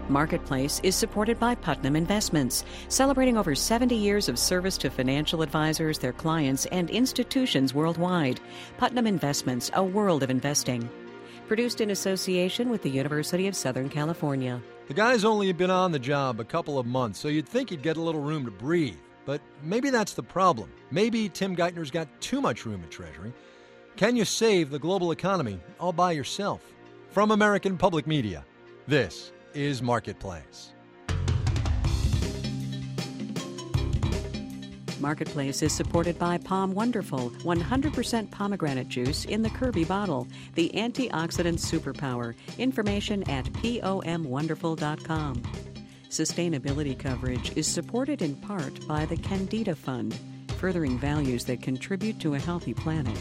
Marketplace is supported by Putnam Investments, celebrating over 70 years of service to financial advisors, their clients, and institutions worldwide. Putnam Investments, a world of investing. Produced in association with the University of Southern California. The guy's only been on the job a couple of months, so you'd think he'd get a little room to breathe. But maybe that's the problem. Maybe Tim Geithner's got too much room at Treasury. Can you save the global economy all by yourself? From American Public Media, this is Marketplace. Marketplace is supported by Palm Wonderful, 100% pomegranate juice in the Kirby bottle, the antioxidant superpower. Information at pomwonderful.com. Sustainability coverage is supported in part by the Candida Fund, furthering values that contribute to a healthy planet.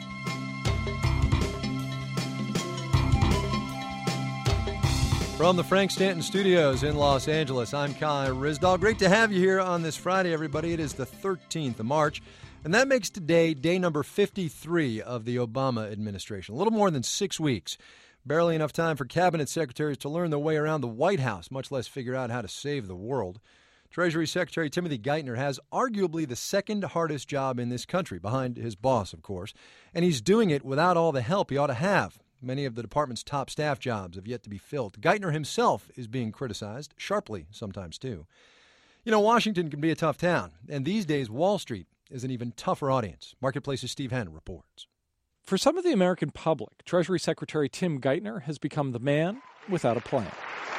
From the Frank Stanton Studios in Los Angeles, I'm Kai Ryssdal. Great to have you here on this Friday, everybody. It is the 13th of March, and that makes today day number 53 of the Obama administration. A little more than 6 weeks. Barely enough time for cabinet secretaries to learn their way around the White House, much less figure out how to save the world. Treasury Secretary Timothy Geithner has arguably the second hardest job in this country, behind his boss, of course, and he's doing it without all the help he ought to have. Many of the department's top staff jobs have yet to be filled. Geithner himself is being criticized, sharply sometimes too. You know, Washington can be a tough town, and these days Wall Street is an even tougher audience. Marketplace's Steve Henn reports. For some of the American public, Treasury Secretary Tim Geithner has become the man without a plan.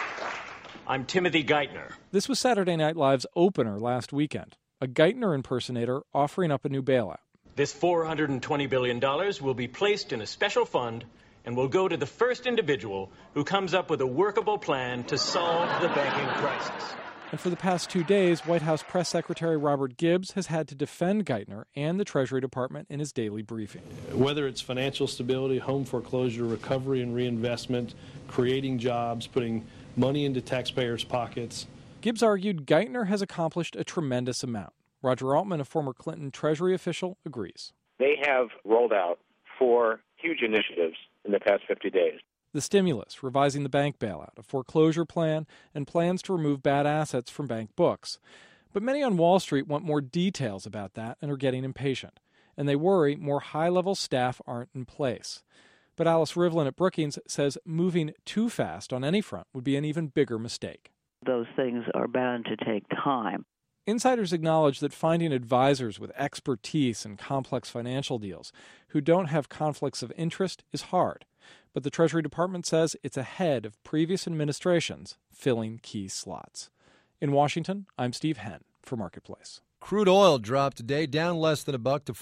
I'm Timothy Geithner. This was Saturday Night Live's opener last weekend, a Geithner impersonator offering up a new bailout. This $420 billion will be placed in a special fund and will go to the first individual who comes up with a workable plan to solve the banking crisis. And for the past 2 days, White House Press Secretary Robert Gibbs has had to defend Geithner and the Treasury Department in his daily briefing. Whether it's financial stability, home foreclosure, recovery and reinvestment, creating jobs, putting money into taxpayers' pockets. Gibbs argued Geithner has accomplished a tremendous amount. Roger Altman, a former Clinton Treasury official, agrees. They have rolled out 4 huge initiatives in the past 50 days. The stimulus, revising the bank bailout, a foreclosure plan, and plans to remove bad assets from bank books. But many on Wall Street want more details about that and are getting impatient. And they worry more high-level staff aren't in place. But Alice Rivlin at Brookings says moving too fast on any front would be an even bigger mistake. Those things are bound to take time. Insiders acknowledge that finding advisors with expertise in complex financial deals who don't have conflicts of interest is hard. But the Treasury Department says it's ahead of previous administrations filling key slots. In Washington, I'm Steve Henn for Marketplace. Crude oil dropped today, down less than $1 to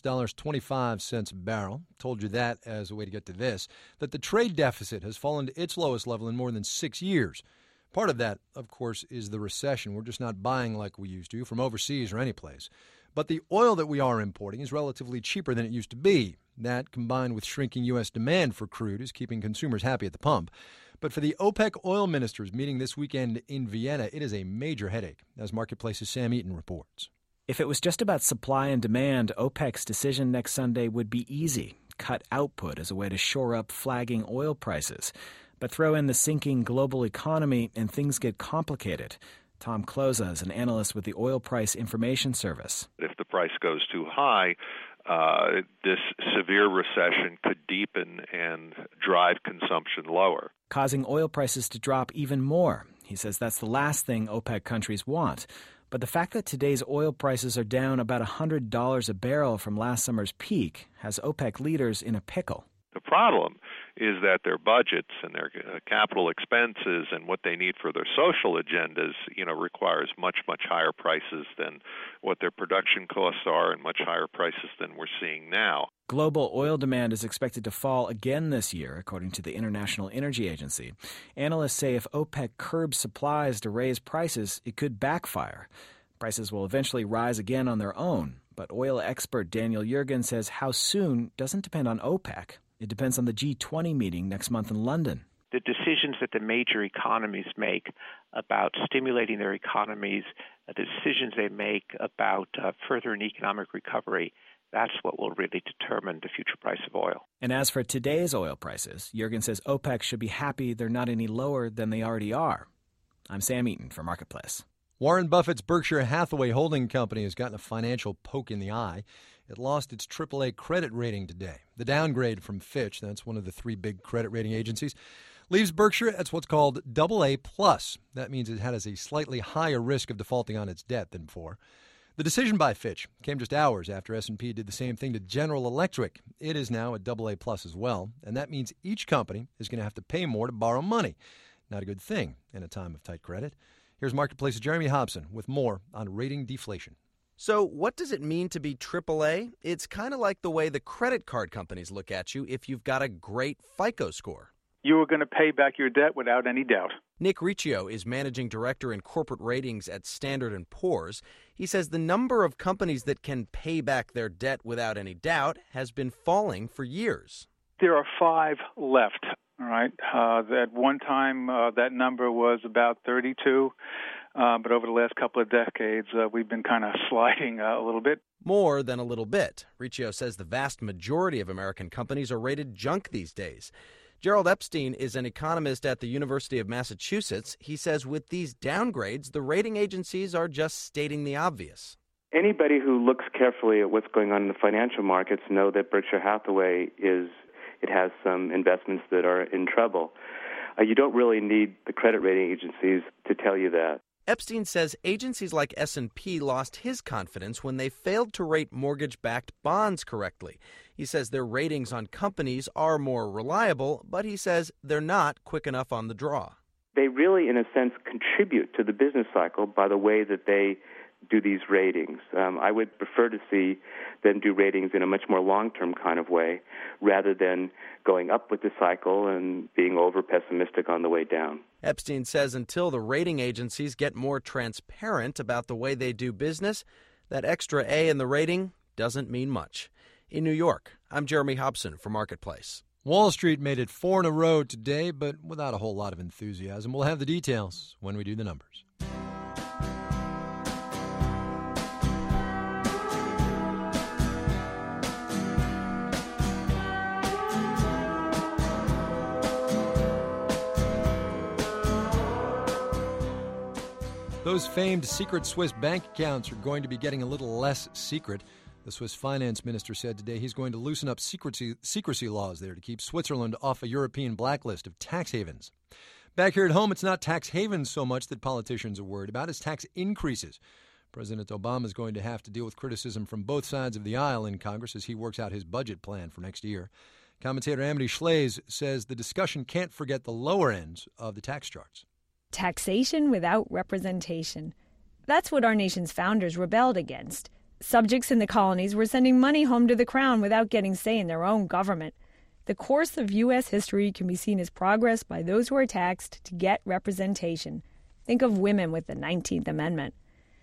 $46.25 a barrel. Told you that as a way to get to this, that the trade deficit has fallen to its lowest level in more than 6 years. Part of that, of course, is the recession. We're just not buying like we used to from overseas or any place. But the oil that we are importing is relatively cheaper than it used to be. That, combined with shrinking U.S. demand for crude, is keeping consumers happy at the pump. But for the OPEC oil ministers meeting this weekend in Vienna, it is a major headache, as Marketplace's Sam Eaton reports. If it was just about supply and demand, OPEC's decision next Sunday would be easy. Cut output as a way to shore up flagging oil prices. But throw in the sinking global economy and things get complicated. Tom Kloza is an analyst with the Oil Price Information Service. If the price goes too high, this severe recession could deepen and drive consumption lower, causing oil prices to drop even more. He says that's the last thing OPEC countries want. But the fact that today's oil prices are down about $100 a barrel from last summer's peak has OPEC leaders in a pickle. The problem is that their budgets and their capital expenses and what they need for their social agendas, requires much, much higher prices than what their production costs are and much higher prices than we're seeing now. Global oil demand is expected to fall again this year, according to the International Energy Agency. Analysts say if OPEC curbs supplies to raise prices, it could backfire. Prices will eventually rise again on their own, but oil expert Daniel Yergin says how soon doesn't depend on OPEC. It depends on the G20 meeting next month in London. The decisions that the major economies make about stimulating their economies, the decisions they make about further economic recovery, that's what will really determine the future price of oil. And as for today's oil prices, Yergin says OPEC should be happy they're not any lower than they already are. I'm Sam Eaton for Marketplace. Warren Buffett's Berkshire Hathaway holding company has gotten a financial poke in the eye. It lost its AAA credit rating today. The downgrade from Fitch, that's one of the three big credit rating agencies, leaves Berkshire at what's called AA+. That means it has a slightly higher risk of defaulting on its debt than before. The decision by Fitch came just hours after S&P did the same thing to General Electric. It is now at AA+ as well, and that means each company is going to have to pay more to borrow money. Not a good thing in a time of tight credit. Here's Marketplace's Jeremy Hobson with more on rating deflation. So what does it mean to be AAA? It's kind of like the way the credit card companies look at you if you've got a great FICO score. You are going to pay back your debt without any doubt. Nick Riccio is managing director in corporate ratings at Standard & Poor's. He says the number of companies that can pay back their debt without any doubt has been falling for years. There are 5 left, all right? At one time, that number was about 32. But over the last couple of decades, we've been kind of sliding a little bit. More than a little bit. Riccio says the vast majority of American companies are rated junk these days. Gerald Epstein is an economist at the University of Massachusetts. He says with these downgrades, the rating agencies are just stating the obvious. Anybody who looks carefully at what's going on in the financial markets know that Berkshire Hathaway has some investments that are in trouble. You don't really need the credit rating agencies to tell you that. Epstein says agencies like S&P lost his confidence when they failed to rate mortgage-backed bonds correctly. He says their ratings on companies are more reliable, but he says they're not quick enough on the draw. They really, in a sense, contribute to the business cycle by the way that they do these ratings. I would prefer to see them do ratings in a much more long-term kind of way rather than going up with the cycle and being over-pessimistic on the way down. Epstein says until the rating agencies get more transparent about the way they do business, that extra A in the rating doesn't mean much. In New York, I'm Jeremy Hobson for Marketplace. Wall Street made it 4 in a row today, but without a whole lot of enthusiasm. We'll have the details when we do the numbers. Those famed secret Swiss bank accounts are going to be getting a little less secret. The Swiss finance minister said today he's going to loosen up secrecy laws there to keep Switzerland off a European blacklist of tax havens. Back here at home, it's not tax havens so much that politicians are worried about as tax increases. President Obama is going to have to deal with criticism from both sides of the aisle in Congress as he works out his budget plan for next year. Commentator Amity Schlaze says the discussion can't forget the lower ends of the tax charts. Taxation without representation. That's what our nation's founders rebelled against. Subjects in the colonies were sending money home to the crown without getting say in their own government. The course of U.S. history can be seen as progress by those who are taxed to get representation. Think of women with the 19th Amendment.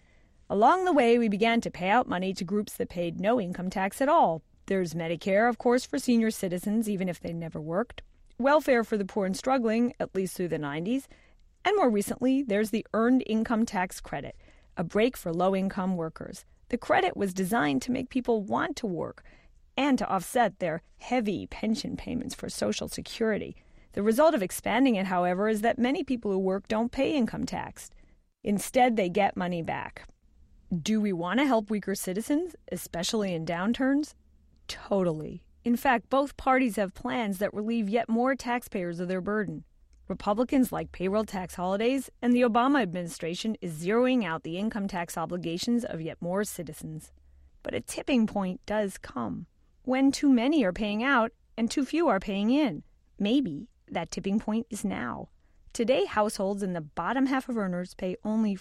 Along the way, we began to pay out money to groups that paid no income tax at all. There's Medicare, of course, for senior citizens, even if they never worked. Welfare for the poor and struggling, at least through the 90s. And more recently, there's the Earned Income Tax Credit, a break for low-income workers. The credit was designed to make people want to work and to offset their heavy pension payments for Social Security. The result of expanding it, however, is that many people who work don't pay income tax. Instead, they get money back. Do we want to help weaker citizens, especially in downturns? Totally. In fact, both parties have plans that relieve yet more taxpayers of their burden. Republicans like payroll tax holidays, and the Obama administration is zeroing out the income tax obligations of yet more citizens. But a tipping point does come, when too many are paying out and too few are paying in. Maybe that tipping point is now. Today, households in the bottom half of earners pay only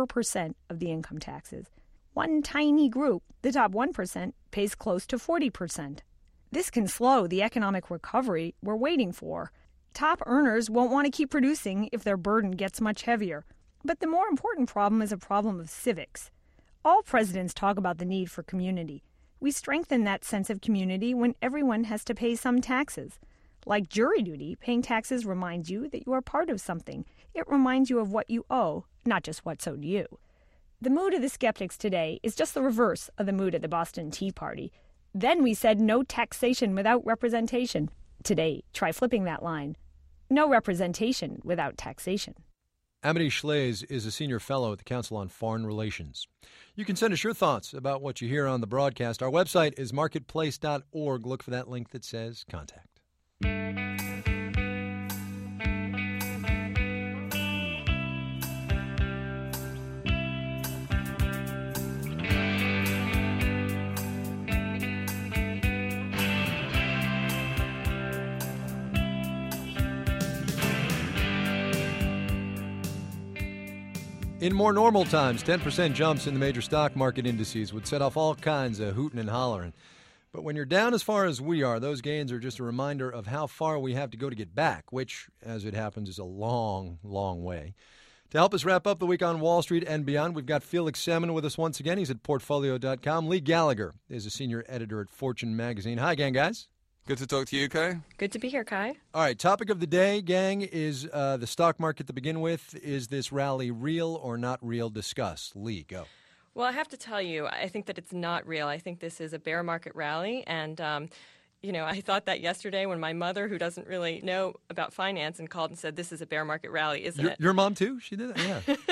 4% of the income taxes. One tiny group, the top 1%, pays close to 40%. This can slow the economic recovery we're waiting for. Top earners won't want to keep producing if their burden gets much heavier. But the more important problem is a problem of civics. All presidents talk about the need for community. We strengthen that sense of community when everyone has to pay some taxes. Like jury duty, paying taxes reminds you that you are part of something. It reminds you of what you owe, not just what's owed you. The mood of the skeptics today is just the reverse of the mood at the Boston Tea Party. Then we said no taxation without representation. Today, try flipping that line. No representation without taxation. Amity Schlase is a senior fellow at the Council on Foreign Relations. You can send us your thoughts about what you hear on the broadcast. Our website is marketplace.org. Look for that link that says contact. In more normal times, 10% jumps in the major stock market indices would set off all kinds of hooting and hollering. But when you're down as far as we are, those gains are just a reminder of how far we have to go to get back, which, as it happens, is a long, long way. To help us wrap up the week on Wall Street and beyond, we've got Felix Salmon with us once again. He's at Portfolio.com. Lee Gallagher is a senior editor at Fortune magazine. Hi again, guys. Good to talk to you, Kai. Good to be here, Kai. All right, topic of the day, gang, is the stock market to begin with. Is this rally real or not real? Discuss. Lee, go. Well, I have to tell you, I think that it's not real. I think this is a bear market rally, and I thought that yesterday when my mother, who doesn't really know about finance, and called and said, "This is a bear market rally, isn't it?" Your mom too? She did that? Yeah.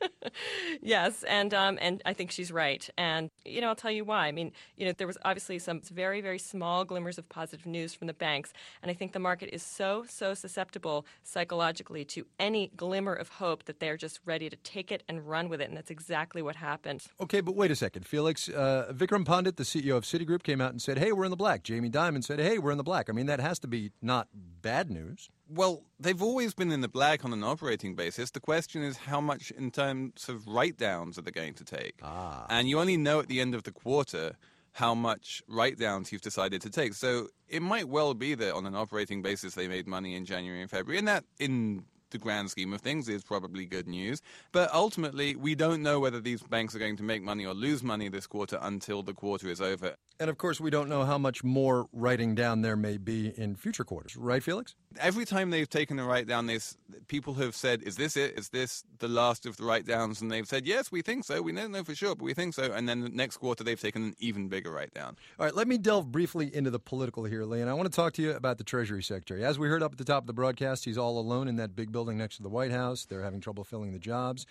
Yes, and I think she's right. And, I'll tell you why. I mean, there was obviously some very, very small glimmers of positive news from the banks, and I think the market is so susceptible psychologically to any glimmer of hope that they're just ready to take it and run with it, and that's exactly what happened. Okay, but wait a second, Felix. Vikram Pandit, the CEO of Citigroup, came out and said, hey, we're in the black. Jamie Dimon said, hey, we're in the black. I mean, that has to be not bad news. Well, they've always been in the black on an operating basis. The question is how much in terms of write-downs are they going to take? And you only know at the end of the quarter how much write-downs you've decided to take. So it might well be that on an operating basis they made money in January and February, and that in the grand scheme of things is probably good news. But ultimately, we don't know whether these banks are going to make money or lose money this quarter until the quarter is over. And, of course, we don't know how much more writing down there may be in future quarters. Right, Felix? Every time they've taken a write-down, people have said, is this it? Is this the last of the write-downs? And they've said, yes, we think so. We don't know for sure, but we think so. And then the next quarter, they've taken an even bigger write-down. All right, let me delve briefly into the political here, Lee. And I want to talk to you about the Treasury Secretary. As we heard up at the top of the broadcast, he's all alone in that big building next to the White House. They're having trouble filling the jobs.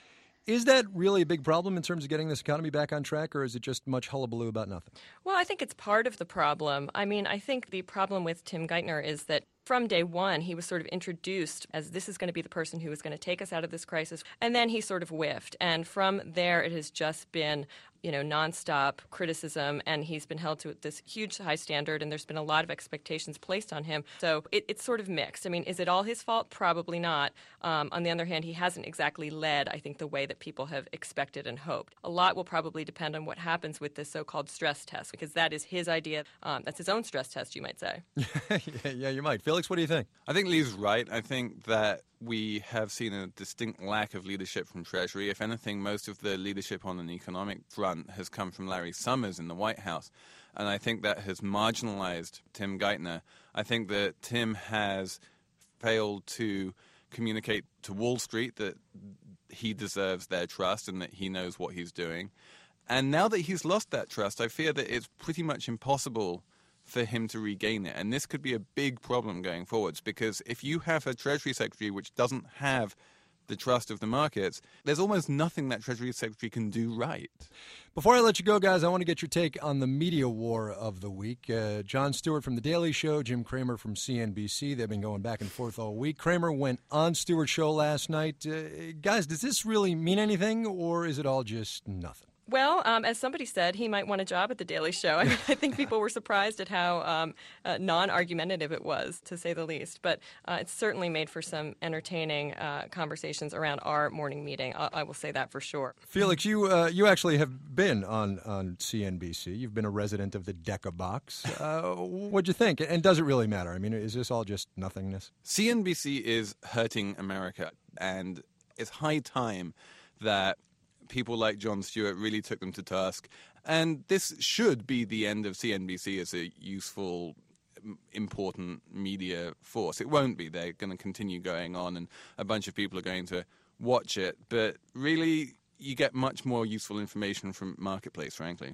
Is that really a big problem in terms of getting this economy back on track, or is it just much hullabaloo about nothing? Well, I think it's part of the problem. I mean, I think the problem with Tim Geithner is that from day one, he was sort of introduced as this is going to be the person who is going to take us out of this crisis, and then he sort of whiffed. And from there, it has just been, nonstop criticism, and he's been held to this huge high standard, and there's been a lot of expectations placed on him. So it's sort of mixed. I mean, is it all his fault? Probably not. On the other hand, he hasn't exactly led, I think, the way that people have expected and hoped. A lot will probably depend on what happens with this so-called stress test, because that is his idea. That's his own stress test, you might say. Yeah, you might. Felix, what do you think? I think Lee's right. I think that we have seen a distinct lack of leadership from Treasury. If anything, most of the leadership on an economic front has come from Larry Summers in the White House. And I think that has marginalized Tim Geithner. I think that Tim has failed to communicate to Wall Street that he deserves their trust and that he knows what he's doing. And now that he's lost that trust, I fear that it's pretty much impossible for him to regain it. And this could be a big problem going forwards, because if you have a Treasury Secretary which doesn't have the trust of the markets, there's almost nothing that Treasury Secretary can do right. Before I let you go, guys, I want to get your take on the media war of the week. Jon Stewart from The Daily Show, Jim Cramer from CNBC. They've been going back and forth all week. Cramer went on Stewart's show last night. Guys, does this really mean anything, or is it all just nothing? Well, as somebody said, he might want a job at The Daily Show. I mean, I think people were surprised at how non-argumentative it was, to say the least. But it's certainly made for some entertaining conversations around our morning meeting. I will say that for sure. Felix, you actually have been on CNBC. You've been a resident of the Decca box. What'd you think? And does it really matter? I mean, is this all just nothingness? CNBC is hurting America, and it's high time that people like Jon Stewart really took them to task. And this should be the end of CNBC as a useful, important media force. It won't be. They're going to continue going on, and a bunch of people are going to watch it. But really, you get much more useful information from Marketplace, frankly.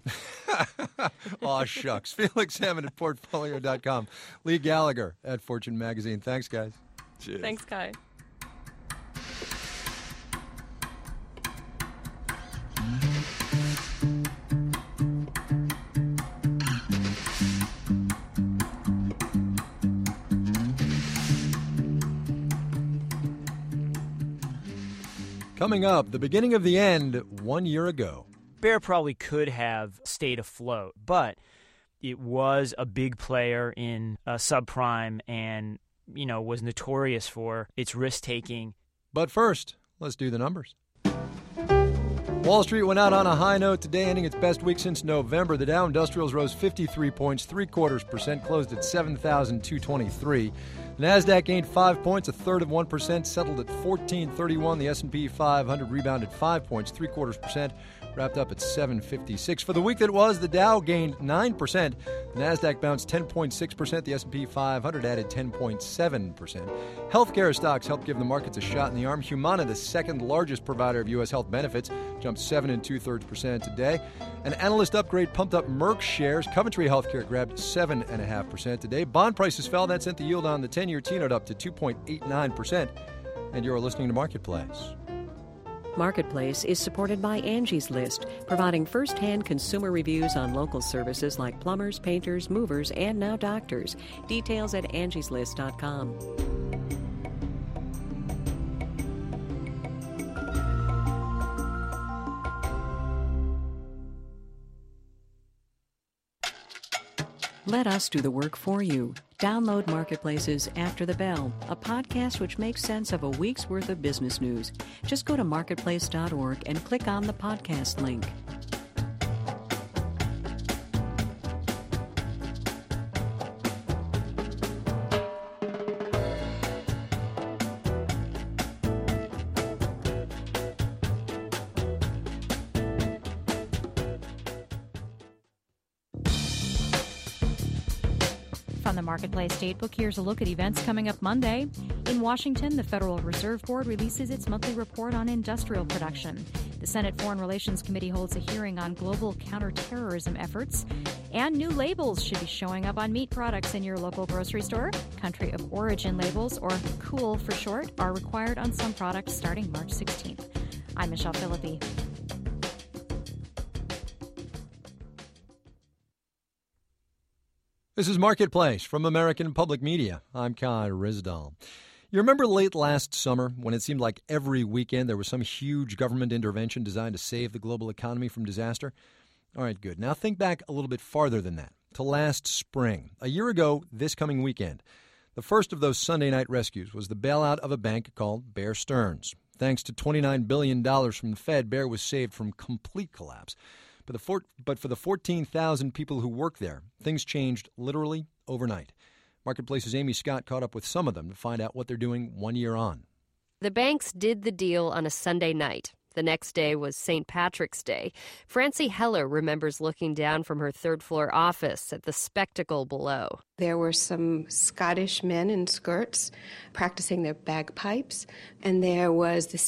Aw, shucks. Felix Salmon at Portfolio.com. Lee Gallagher at Fortune magazine. Thanks, guys. Cheers. Thanks, Kai. Coming up, the beginning of the end 1 year ago. Bear probably could have stayed afloat, but it was a big player in subprime and, was notorious for its risk-taking. But first, let's do the numbers. Wall Street went out on a high note today, ending its best week since November. The Dow Industrials rose 53 points, 0.75%, closed at 7,223. The Nasdaq gained 5 points, 0.33%, settled at 1431. The S&P 500 rebounded 5 points, 0.75%, wrapped up at 756. For the week that was, the Dow gained 9%. The Nasdaq bounced 10.6%. The S&P 500 added 10.7%. Healthcare stocks helped give the markets a shot in the arm. Humana, the second largest provider of U.S. health benefits, jumped 7 2/3% today. An analyst upgrade pumped up Merck shares. Coventry Healthcare grabbed 7.5% today. Bond prices fell. That sent the yield on the 10-year T-note up to 2.89%. And you're listening to Marketplace. Marketplace is supported by Angie's List, providing first-hand consumer reviews on local services like plumbers, painters, movers, and now doctors. Details at angieslist.com. Let us do the work for you. Download Marketplace's After the Bell, a podcast which makes sense of a week's worth of business news. Just go to marketplace.org and click on the podcast link. From the Marketplace Datebook, here's a look at events coming up Monday. In Washington, the Federal Reserve Board releases its monthly report on industrial production. The Senate Foreign Relations Committee holds a hearing on global counterterrorism efforts. And new labels should be showing up on meat products in your local grocery store. Country of origin labels, or COOL for short, are required on some products starting March 16th. I'm Michelle Philippi. This is Marketplace from American Public Media. I'm Kai Ryssdal. You remember late last summer when it seemed like every weekend there was some huge government intervention designed to save the global economy from disaster? All right, good. Now think back a little bit farther than that, to last spring. A year ago, this coming weekend, the first of those Sunday night rescues was the bailout of a bank called Bear Stearns. Thanks to $29 billion from the Fed, Bear was saved from complete collapse. But for the 14,000 people who work there, things changed literally overnight. Marketplace's Amy Scott caught up with some of them to find out what they're doing 1 year on. The banks did the deal on a Sunday night. The next day was St. Patrick's Day. Francie Heller remembers looking down from her third-floor office at the spectacle below. There were some Scottish men in skirts practicing their bagpipes, and there was the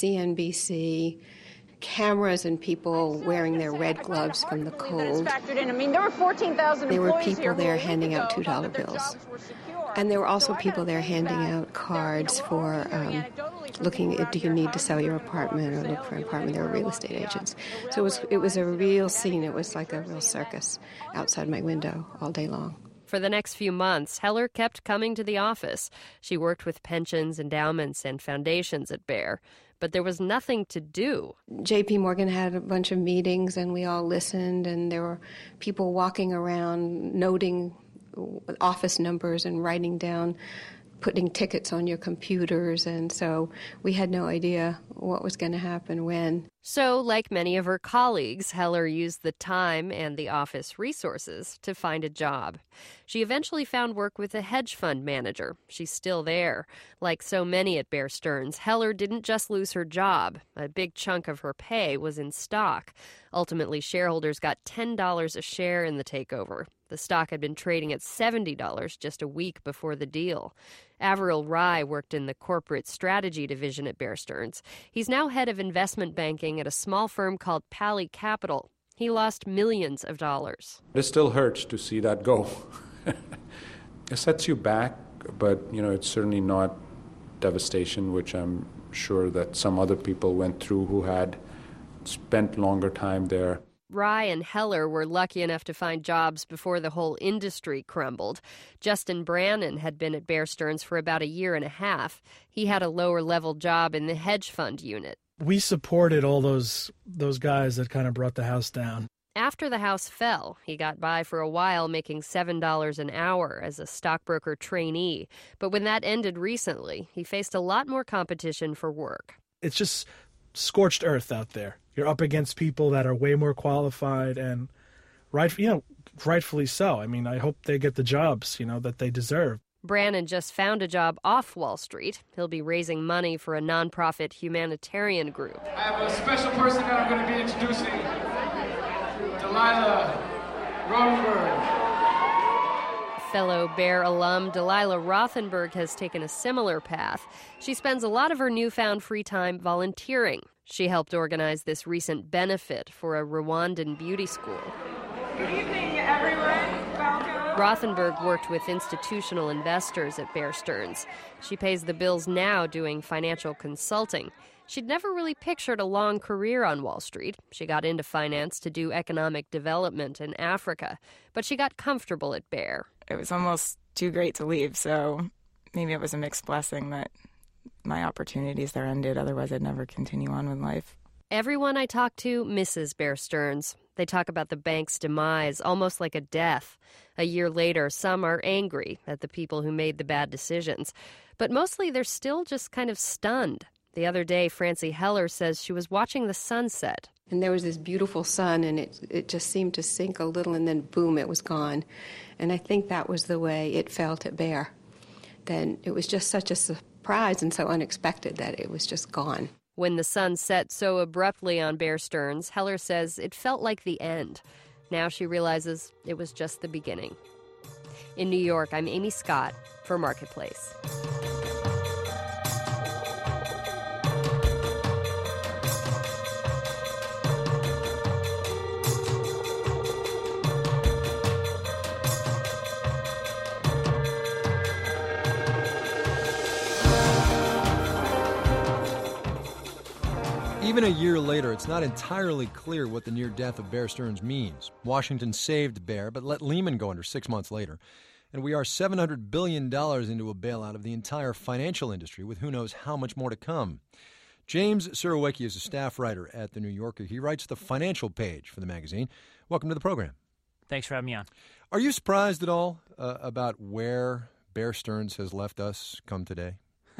CNBC cameras and people wearing their red gloves from the cold. There were 14,000 There were people there handing out $2 bills. And there were also people there handing out cards for looking if do you need to sell your apartment or look for an apartment. There were real estate agents. So it was a real scene. It was like a real circus outside my window all day long. For the next few months, Heller kept coming to the office. She worked with pensions, endowments, and foundations at Bear. But there was nothing to do. J.P. Morgan had a bunch of meetings, and we all listened, and there were people walking around noting office numbers and writing down, putting tickets on your computers, and so we had no idea what was going to happen when. So, like many of her colleagues, Heller used the time and the office resources to find a job. She eventually found work with a hedge fund manager. She's still there. Like so many at Bear Stearns, Heller didn't just lose her job. A big chunk of her pay was in stock. Ultimately, shareholders got $10 a share in the takeover. The stock had been trading at $70 just a week before the deal. Averill Rye worked in the corporate strategy division at Bear Stearns. He's now head of investment banking at a small firm called Pally Capital. He lost millions of dollars. It still hurts to see that go. It sets you back, but it's certainly not devastation, which I'm sure that some other people went through who had spent longer time there. Rye and Heller were lucky enough to find jobs before the whole industry crumbled. Justin Brannon had been at Bear Stearns for about a year and a half. He had a lower-level job in the hedge fund unit. we supported all those guys that kind of brought the house down. After the house fell, he got by for a while making $7 an hour as a stockbroker trainee. But when that ended recently, he faced a lot more competition for work. It's just scorched earth out there. You're up against people that are way more qualified and rightfully so. I mean, I hope they get the jobs, that they deserve. Brannon just found a job off Wall Street. He'll be raising money for a nonprofit humanitarian group. I have a special person that I'm going to be introducing, Delilah Rothenberg. Fellow Bear alum Delilah Rothenberg has taken a similar path. She spends a lot of her newfound free time volunteering. She helped organize this recent benefit for a Rwandan beauty school. Good evening, everyone. Welcome. Rothenberg worked with institutional investors at Bear Stearns. She pays the bills now doing financial consulting. She'd never really pictured a long career on Wall Street. She got into finance to do economic development in Africa, but she got comfortable at Bear. It was almost too great to leave, so maybe it was a mixed blessing that my opportunities there ended. Otherwise, I'd never continue on with life. Everyone I talk to misses Bear Stearns. They talk about the bank's demise, almost like a death. A year later, some are angry at the people who made the bad decisions. But mostly they're still just kind of stunned. The other day, Francie Heller says she was watching the sunset. And there was this beautiful sun, and it just seemed to sink a little, and then boom, it was gone. And I think that was the way it felt at Bear. Then it was just such a surprise and so unexpected that it was just gone. When the sun set so abruptly on Bear Stearns, Heller says it felt like the end. Now she realizes it was just the beginning. In New York, I'm Amy Scott for Marketplace. Even a year later, it's not entirely clear what the near death of Bear Stearns means. Washington saved Bear, but let Lehman go under 6 months later. And we are $700 billion into a bailout of the entire financial industry, with who knows how much more to come. James Surowiecki is a staff writer at The New Yorker. He writes the financial page for the magazine. Welcome to the program. Thanks for having me on. Are you surprised at all about where Bear Stearns has left us come today?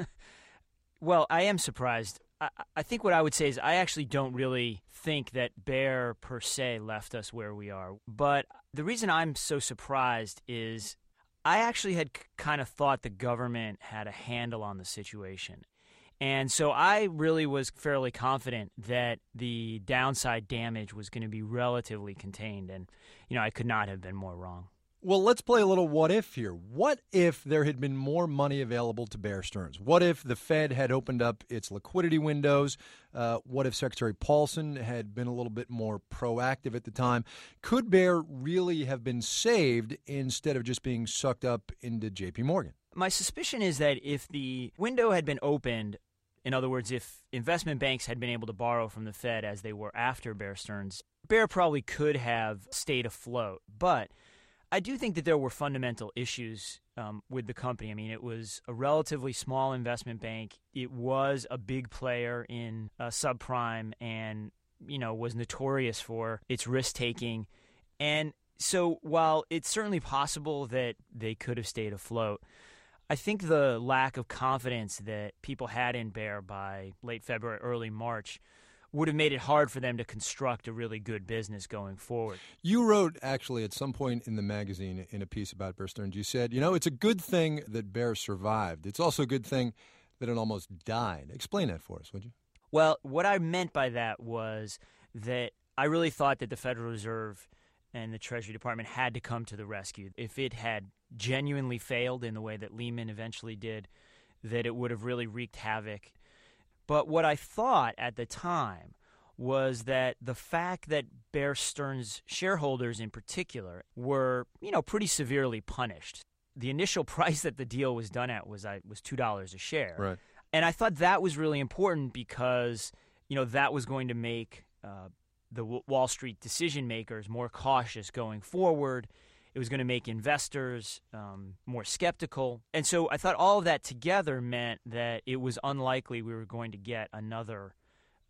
Well, I am surprised. I think what I would say is I actually don't really think that Bear per se left us where we are. But the reason I'm so surprised is I actually had kind of thought the government had a handle on the situation. And so I really was fairly confident that the downside damage was going to be relatively contained. And, I could not have been more wrong. Well, let's play a little what if here. What if there had been more money available to Bear Stearns? What if the Fed had opened up its liquidity windows? What if Secretary Paulson had been a little bit more proactive at the time? Could Bear really have been saved instead of just being sucked up into J.P. Morgan? My suspicion is that if the window had been opened, in other words, if investment banks had been able to borrow from the Fed as they were after Bear Stearns, Bear probably could have stayed afloat. But I do think that there were fundamental issues with the company. I mean, it was a relatively small investment bank. It was a big player in subprime and, was notorious for its risk-taking. And so while it's certainly possible that they could have stayed afloat, I think the lack of confidence that people had in Bear by late February, early March would have made it hard for them to construct a really good business going forward. You wrote, actually, at some point in the magazine, in a piece about Bear Stearns, you said, it's a good thing that Bear survived. It's also a good thing that it almost died. Explain that for us, would you? Well, what I meant by that was that I really thought that the Federal Reserve and the Treasury Department had to come to the rescue. If it had genuinely failed in the way that Lehman eventually did, that it would have really wreaked havoc. But what I thought at the time was that the fact that Bear Stearns shareholders in particular were, pretty severely punished. The initial price that the deal was done at was $2 a share. Right. And I thought that was really important because, that was going to make the Wall Street decision makers more cautious going forward. It was going to make investors more skeptical. And so I thought all of that together meant that it was unlikely we were going to get another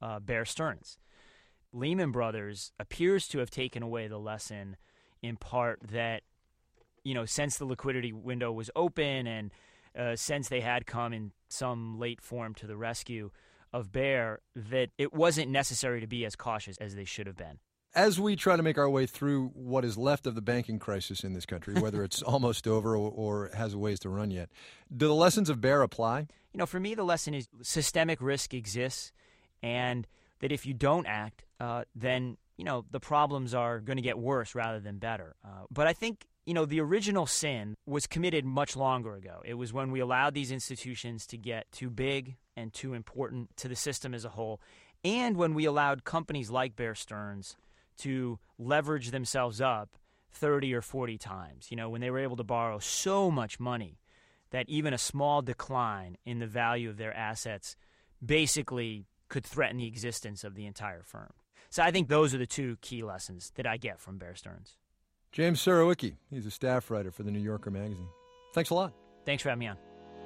Bear Stearns. Lehman Brothers appears to have taken away the lesson in part that, since the liquidity window was open and since they had come in some late form to the rescue of Bear, that it wasn't necessary to be as cautious as they should have been. As we try to make our way through what is left of the banking crisis in this country, whether it's almost over or has a ways to run yet, do the lessons of Bear apply? For me, the lesson is systemic risk exists, and that if you don't act, then, the problems are going to get worse rather than better. But I think, the original sin was committed much longer ago. It was when we allowed these institutions to get too big and too important to the system as a whole, and when we allowed companies like Bear Stearns to leverage themselves up 30 or 40 times, when they were able to borrow so much money that even a small decline in the value of their assets basically could threaten the existence of the entire firm. So I think those are the two key lessons that I get from Bear Stearns. James Surowiecki, he's a staff writer for the New Yorker magazine. Thanks a lot. Thanks for having me on.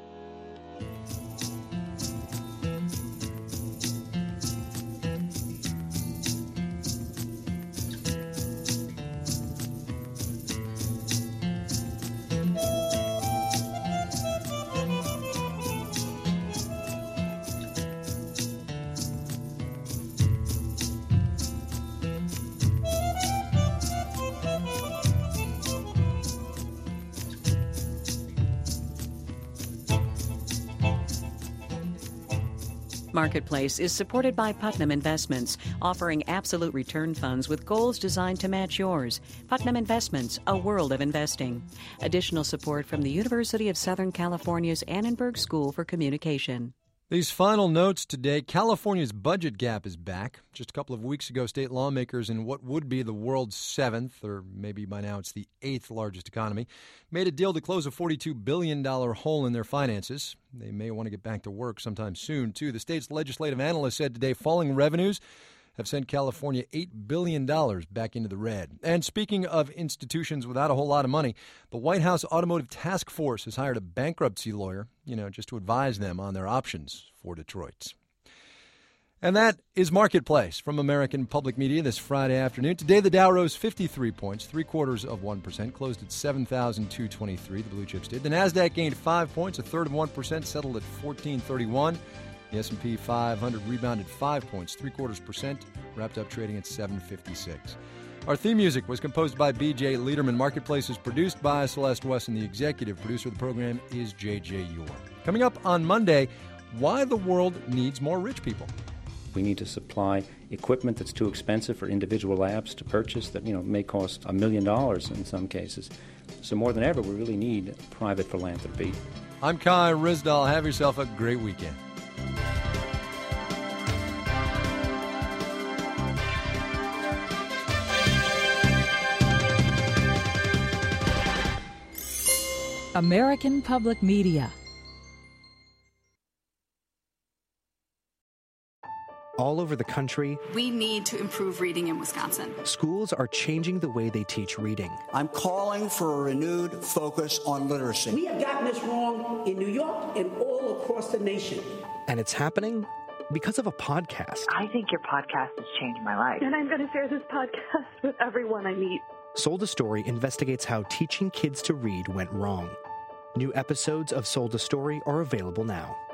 Marketplace is supported by Putnam Investments, offering absolute return funds with goals designed to match yours. Putnam Investments, a world of investing. Additional support from the University of Southern California's Annenberg School for Communication. These final notes today. California's budget gap is back. Just a couple of weeks ago, state lawmakers in what would be the world's seventh, or maybe by now it's the eighth largest economy, made a deal to close a $42 billion hole in their finances. They may want to get back to work sometime soon, too. The state's legislative analyst said today falling revenues have sent California $8 billion back into the red. And speaking of institutions without a whole lot of money, the White House Automotive Task Force has hired a bankruptcy lawyer, just to advise them on their options for Detroit. And that is Marketplace from American Public Media this Friday afternoon. Today, the Dow rose 53 points, 0.75%, closed at 7,223. The blue chips did. The Nasdaq gained 5 points, 1/3%, settled at 1431. The S&P 500 rebounded 5 points, 0.75%, wrapped up trading at 756. Our theme music was composed by B.J. Liederman. Marketplace is produced by Celeste Wesson. The executive producer of the program is J.J. York. Coming up on Monday, why the world needs more rich people. We need to supply equipment that's too expensive for individual labs to purchase that, may cost $1 million in some cases. So more than ever, we really need private philanthropy. I'm Kai Ryssdal. Have yourself a great weekend. American Public Media. All over the country, we need to improve reading in Wisconsin. Schools are changing the way they teach reading. I'm calling for a renewed focus on literacy. We have gotten this wrong in New York and all across the nation. And it's happening because of a podcast. I think your podcast has changed my life. And I'm going to share this podcast with everyone I meet. Sold a Story investigates how teaching kids to read went wrong. New episodes of Sold a Story are available now.